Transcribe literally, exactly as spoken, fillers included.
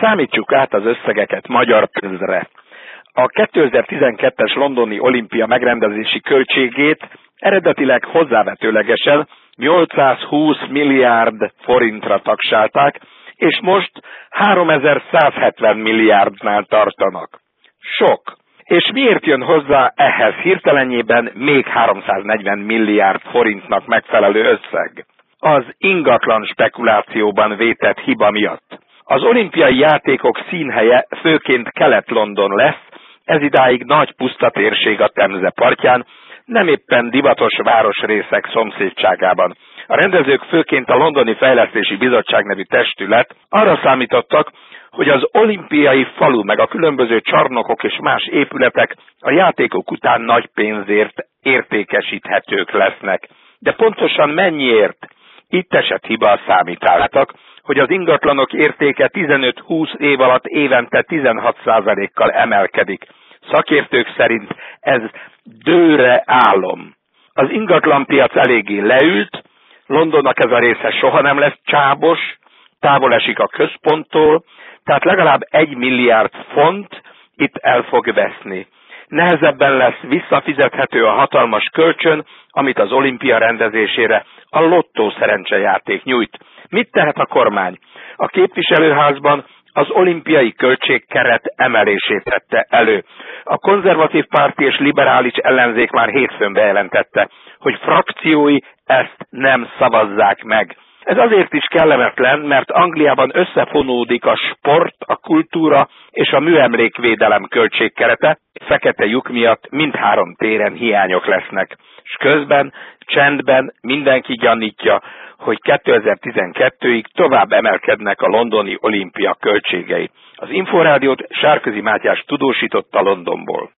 Számítsuk át az összegeket magyar pénzre. A kétezer-tizenkettes londoni olimpia megrendezési költségét eredetileg hozzávetőlegesen nyolcszázhúsz milliárd forintra taksálták, és most háromezer-százhetven milliárdnál tartanak. Sok. És miért jön hozzá ehhez hirtelenjében még háromszáznegyven milliárd forintnak megfelelő összeg? Az ingatlan spekulációban vétett hiba miatt. Az olimpiai játékok színhelye főként Kelet-London lesz, ez idáig nagy puszta térség a Temze partján, nem éppen divatos városrészek szomszédságában. A rendezők, főként a Londoni Fejlesztési Bizottság nevű testület arra számítottak, hogy az olimpiai falu meg a különböző csarnokok és más épületek a játékok után nagy pénzért értékesíthetők lesznek. De pontosan mennyiért? Itt esett hiba a számításnak, hogy az ingatlanok értéke tizenöt-húsz év alatt évente tizenhat százalékkal emelkedik. Szakértők szerint ez dőre álom. Az ingatlanpiac eléggé leült, Londonnak ez a része soha nem lesz csábos, távol esik a központtól, tehát legalább egy milliárd font itt el fog veszni. Nehezebben lesz visszafizethető a hatalmas kölcsön, amit az olimpia rendezésére a lottó szerencsejáték nyújt. Mit tehet a kormány? A képviselőházban az olimpiai költségkeret emelését tette elő. A konzervatív párti és liberális ellenzék már hétfőn bejelentette, hogy frakciói ezt nem szavazzák meg. Ez azért is kellemetlen, mert Angliában összefonódik a sport, a kultúra és a műemlékvédelem költségkerete, fekete lyuk miatt mindhárom téren hiányok lesznek. És közben, csendben mindenki gyanítja, hogy kétezer-tizenkettőig tovább emelkednek a londoni olimpia költségei. Az Inforádiót Sárközi Mátyás tudósította Londonból.